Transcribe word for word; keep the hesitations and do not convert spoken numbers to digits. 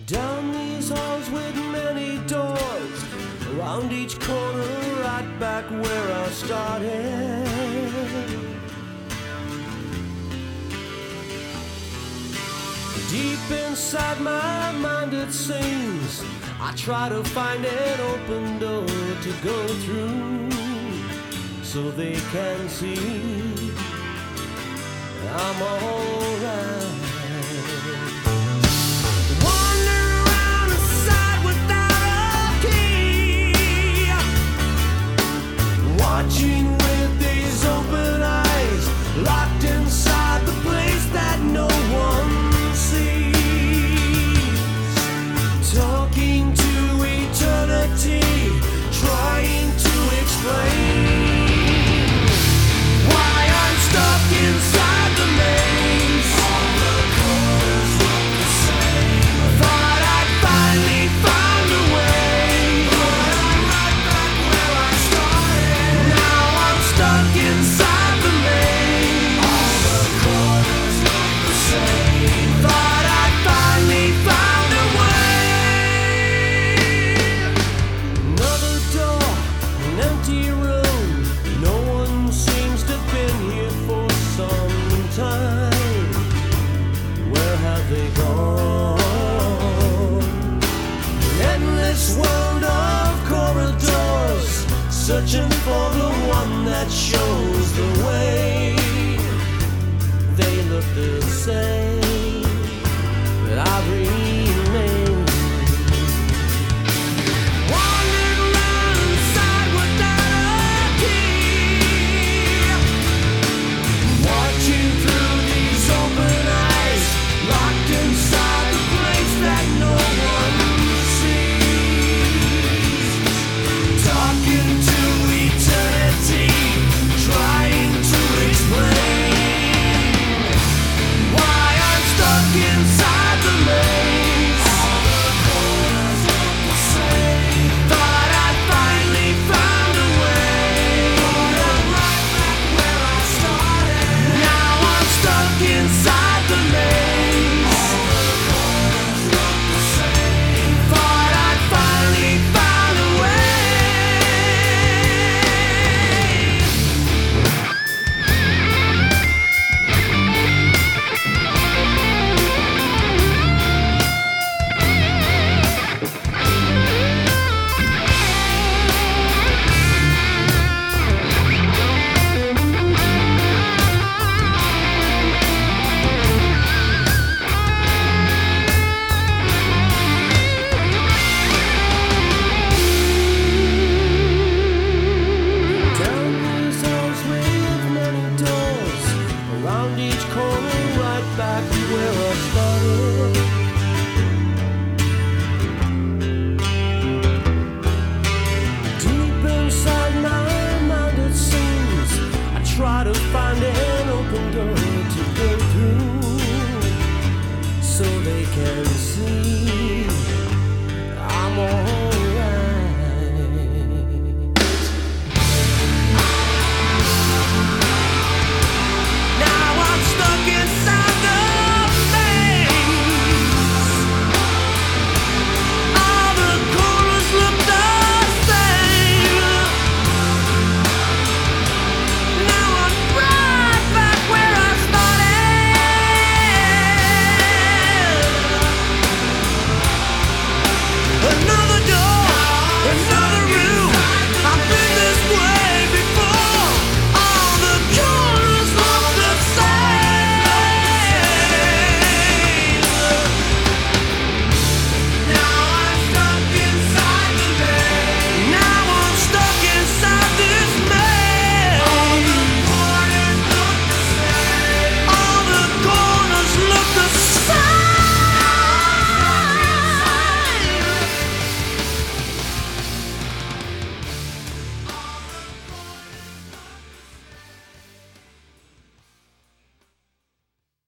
Down these halls with many doors, around each corner, right back where I started. Deep inside my mind it seems I try to find an open door to go through, so they can see I'm alright. Wander around inside without a key, watching with these open eyes, locked inside the place that no one sees. Talking to eternity, trying to explain why I'm stuck inside the maze. All the colors look the same. Thought I'd finally found a way, but I'm right back where I started. Now I'm stuck inside the maze. All the colors look the same. Thought I'd finally found a way. Another door, an empty room. No one seems to have been here for some time. Where have they gone? An endless world of corridors, searching for the one that shows the way. They look the same.